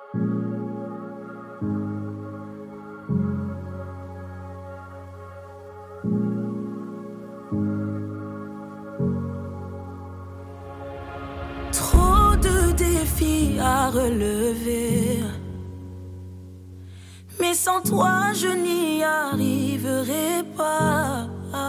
Trop de défis à relever, mais sans toi je n'y arriverai pas.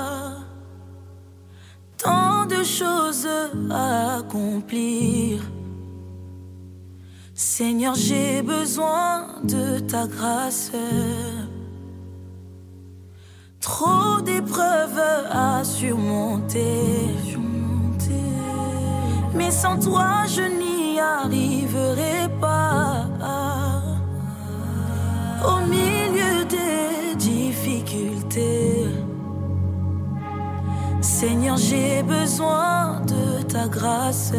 Tant de choses à accomplir. Seigneur, j'ai besoin de ta grâce. Trop d'épreuves à surmonter. Mais sans toi je n'y arriverai pas. Au milieu des difficultés, Seigneur, j'ai besoin de ta grâce.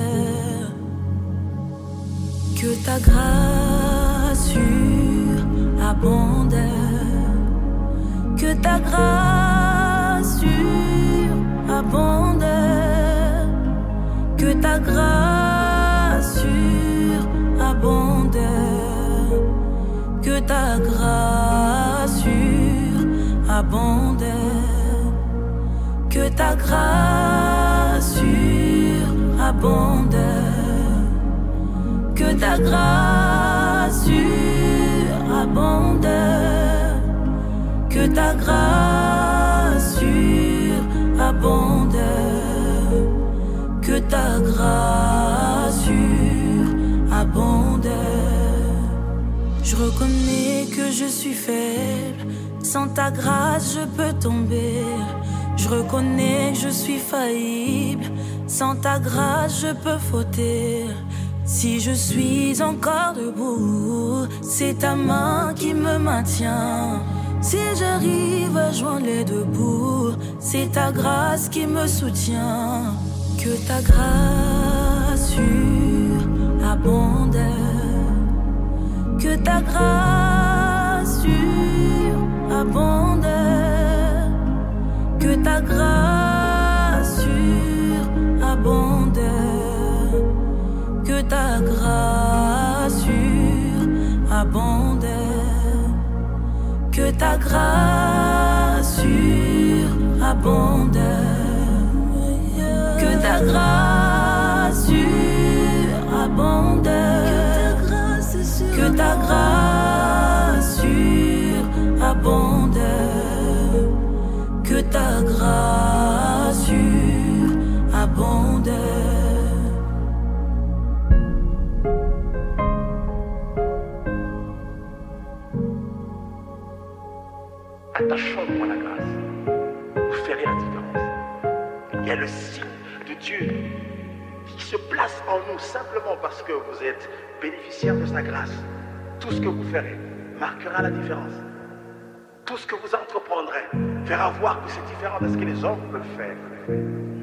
Que ta grâce surabonde. Que ta grâce surabonde. Que ta grâce surabonde. Que ta grâce surabonde. Que ta grâce surabonde. Que ta grâce surabonde. Que ta grâce surabonde. Que ta grâce surabonde. Je reconnais que je suis faible. Sans ta grâce je peux tomber. Je reconnais que je suis faillible. Sans ta grâce je peux fauter. Si je suis encore debout, c'est ta main qui me maintient. Si j'arrive à joindre les deux bouts, c'est ta grâce qui me soutient. Que ta grâce surabonde. Que ta grâce surabonde. Que ta grâce surabonde. Que ta grâce surabonde. Que ta grâce surabonde. Que ta grâce surabonde. Que ta grâce surabonde. Que ta grâce surabonde. Attachons-nous à la grâce. Vous ferez la différence. Il y a le signe de Dieu qui se place en nous simplement parce que vous êtes bénéficiaires de sa grâce. Tout ce que vous ferez marquera la différence. Tout ce que vous entreprendrez fera voir que c'est différent de ce que les hommes peuvent faire.